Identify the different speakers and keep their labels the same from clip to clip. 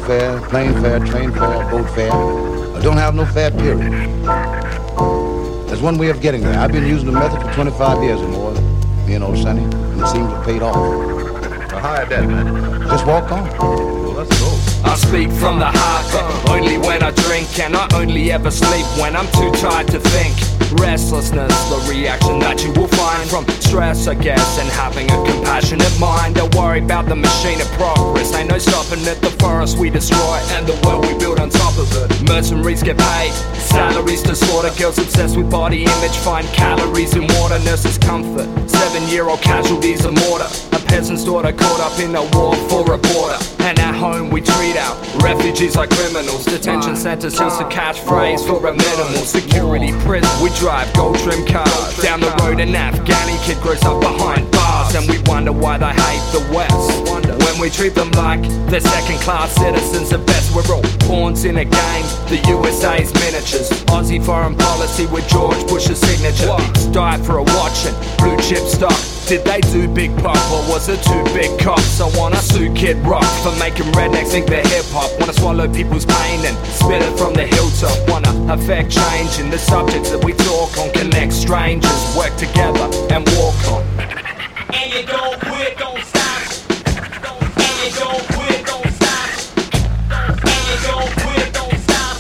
Speaker 1: fare, plane fare, train fare, boat fare, or don't have no fare, period. There's one way of getting there. I've been using the method for 25 years or more, me and old Sonny, and it seems to have paid off.
Speaker 2: Well, how is that, man?
Speaker 1: Just walk on.
Speaker 2: Well, let's go.
Speaker 3: I speak from the heart, but only when I drink, and I only ever sleep when I'm too tired to think. Restlessness, the reaction that you will find from stress, I guess, and having a compassionate mind. Don't worry about the machine of progress. Ain't no stopping at the forest we destroy and the world we build on top of it. Mercenaries get paid, salaries to slaughter. Girls obsessed with body image find calories in water. Nurses comfort, 7-year-old casualties of mortar. A peasant's daughter caught up in a war for a border. And at home we treat our refugees like criminals. Detention centers just a catchphrase for a minimal security prison. We drive gold trim cars down the road, an Afghani kid grows up behind bars, and we wonder why they hate the West when we treat them like they're second-class citizens. At best we're all pawns in a game, the USA's miniatures. Aussie foreign policy with George Bush's signature. Pigs died for a watch and blue chip stock. Did they do Big Pop or was it two big cops? I wanna sue Kid Rock for making rednecks think they're hip-hop. Wanna swallow people's pain and spit it from the hilltop. Wanna affect change in the subjects that we talk on. Connect strangers, work together and walk on.
Speaker 4: And you don't quit, don't stop. And you don't quit, don't stop. And you don't quit, don't stop.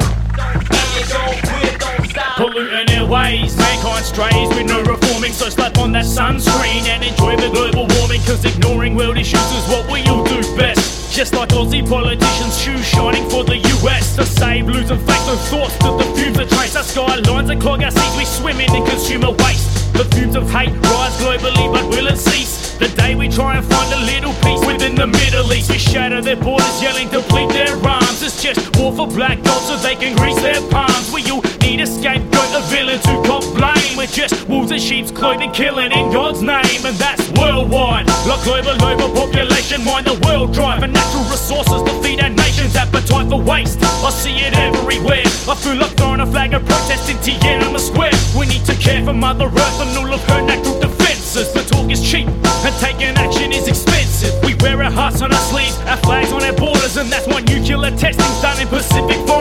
Speaker 4: And you don't quit, don't stop.
Speaker 5: Polluting their ways, mankind strays with no reforming. So slap on that sunscreen and enjoy the global warming, cause ignoring world issues is what we all do best. Just like Aussie politicians, shoes shining for the US. To save, losing faith, no thoughts to the fumes that trace our skylines and clog our seas. We swimming in consumer waste. The fumes of hate rise globally, but will it cease? The day we try and find a little peace within the Middle East. We shatter their borders, yelling to bleed their rhymes. It's just war for black gold so they can grease their palms. We all need a scapegoat, a villain to cop blame. We're just wolves in sheep's clothing, killing in God's name. And that's worldwide. Like global overpopulation, mind the world drive. And natural resources to feed our nation's appetite for waste. I see it everywhere. I feel like throwing a flag of protest in Tiananmen Square. We need to care for Mother Earth and all of her natural defences. The talk is cheap and taking action is expensive. We wear our hearts on our sleeves, our flags on our borders, and that's why nuclear testing's done in Pacific